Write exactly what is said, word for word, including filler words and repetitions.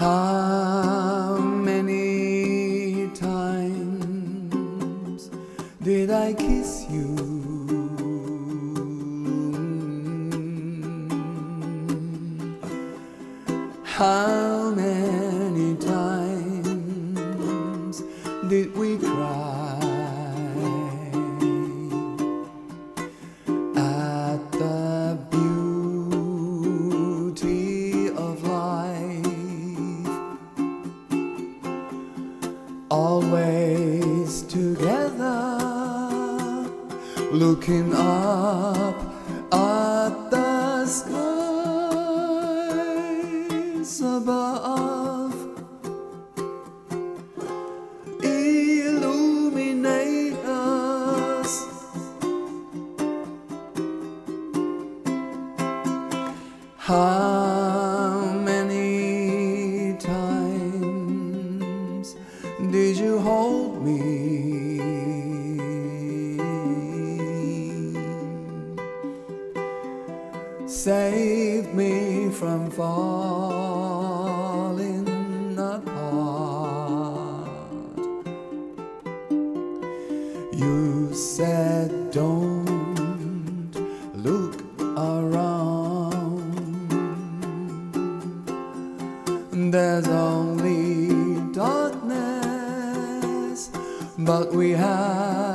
How many times did I kiss you? How many times did we cry at the beauty of life? Always together, looking up at the skies above, illuminate us. How many times did you hold me? Save me from falling apart. You said don't look around, there's only darkness, but we have